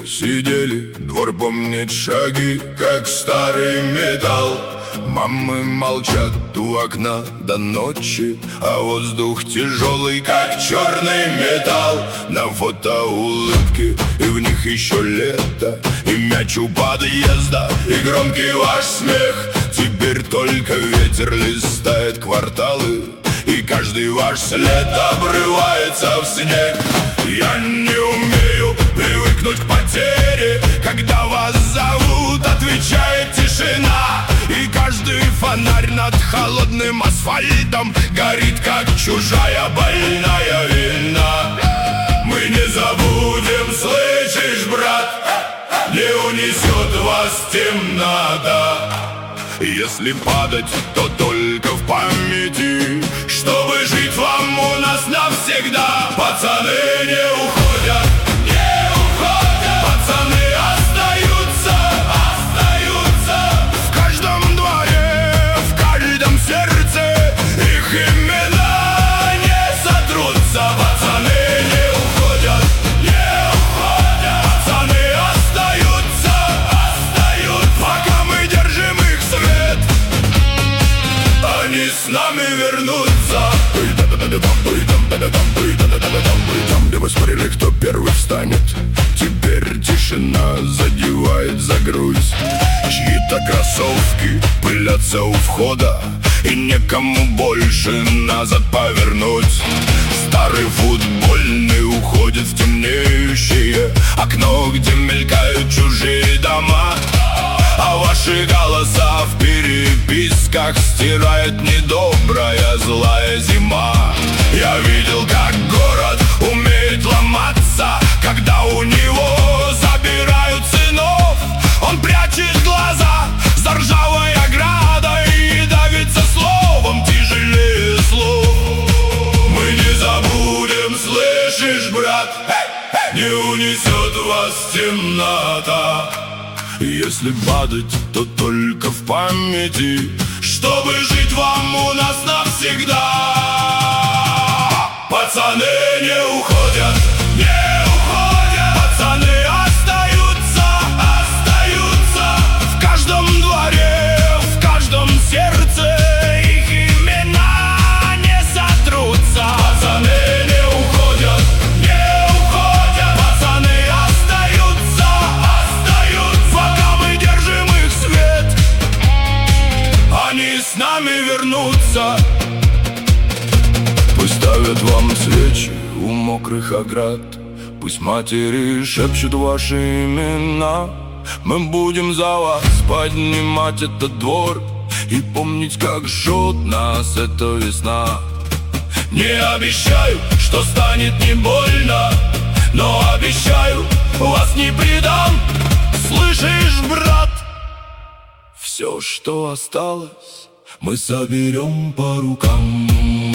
сидели, двор помнит шаги, как старый металл. Мамы молчат у окна до ночи, а воздух тяжелый, как черный металл. На фото улыбки, и в них еще лето, и мяч у подъезда, и громкий ваш смех. Теперь только ветер листает кварталы, и каждый ваш след обрывается в снег. Я не умею привыкнуть к потере, когда вас зовут, отвечает тишина. И каждый фонарь над холодным асфальтом горит, как чужая больная вина. Мы не забудем, слышишь, брат, не унесет вас темнота. Если падать, то только в памяти, чтобы жить вам у нас навсегда. Пацаны не уходят, не уходят, пацаны остаются, остаются. В каждом дворе, в каждом сердце их имена не сотрутся. Пацаны не уходят, не уходят, пацаны остаются, остаются. Пока мы держим их свет, они с нами вернутся. Где вы смотрели, кто первый встанет? Теперь тишина задевает за грудь. Чьи-то кроссовки пылятся у входа, и некому больше назад повернуть. Старый футбольный уходит в темнеющее окно, где мелькают чужие дома. А ваши голоса в переписках стирает недобрая злая зима. Я видел, как город умеет ломаться, когда у него забирают сынов. Он прячет глаза за ржавой оградой и давится словом тяжелее слов. Мы не забудем, слышишь, брат, не унесет вас темнота. Если падать, то только в памяти, чтобы жить вам у нас навсегда. Пацаны не уходят, не уходят, пацаны остаются, остаются. В каждом дворе, в каждом сердце их имена не сотрутся. Пацаны не уходят, не уходят, пацаны остаются, остаются. Пока мы держим их свет, они с нами вернутся. Пусть ставят вам свечи у мокрых оград, пусть матери шепчут ваши имена. Мы будем за вас поднимать этот двор и помнить, как жжет нас эта весна. Не обещаю, что станет не больно, но обещаю, вас не предам. Слышишь, брат? Все, что осталось, мы соберем по рукам.